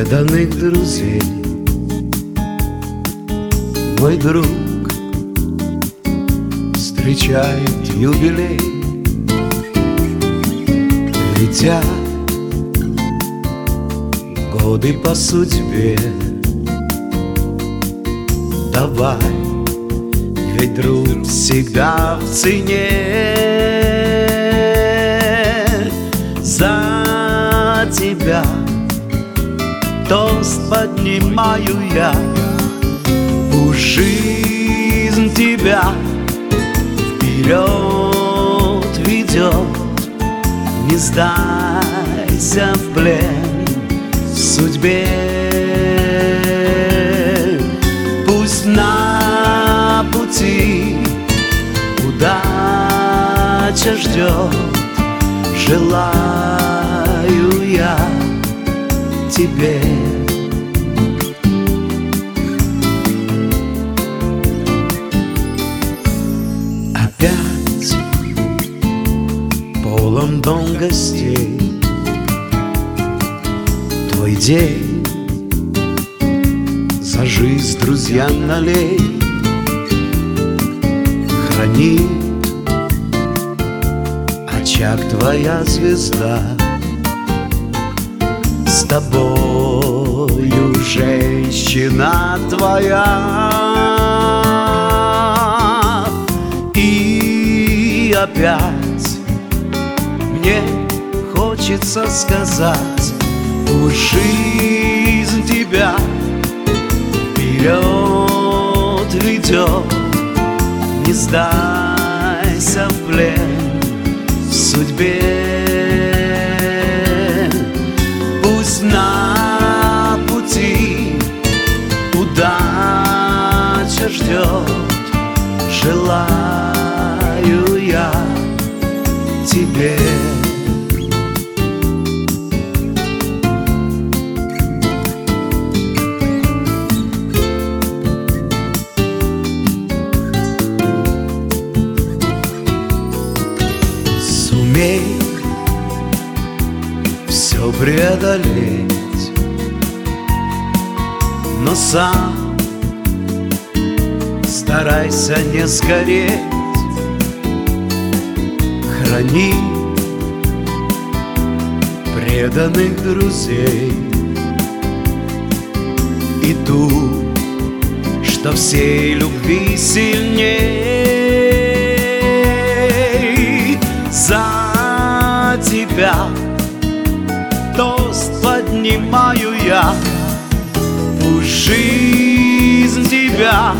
преданных друзей. Мой друг встречает юбилей. Летят годы по судьбе. Давай, ведь друг всегда в цене. За тебя тост поднимаю я. Пусть жизнь тебя вперед ведет. Не сдайся в плен судьбе. Пусть на пути удача ждет. Желаю я тебе. Опять полон дом гостей. Твой день за жизнь, друзья, налей. Храни очаг твоя звезда. С тобою женщина твоя. И опять мне хочется сказать: пусть жизнь тебя вперед ведет. Не сдайся в плен судьбе. Пусть на пути удача ждет. Желаю я тебе. Сумей все преодолеть, но сам старайся не сгореть. Храни преданных друзей и ту, что всей любви сильней. За тебя тост поднимаю я. Пусть жизнь тебя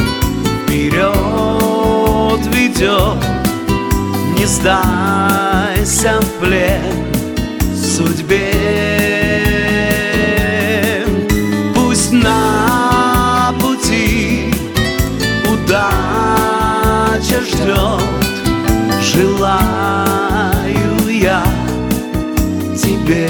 вперед ведет. Не сдайся в плен судьбе. Пусть на пути удача ждет. Желаю я тебе.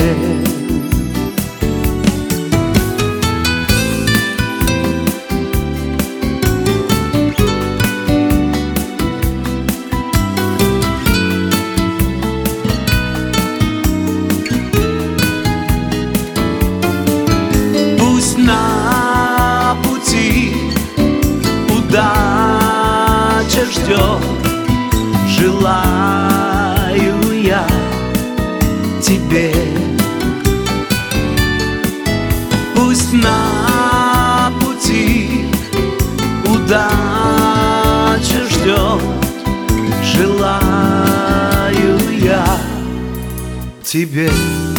Пусть на пути удача ждет. Желаю я тебе. Пусть на пути удача ждет. Желаю я тебе.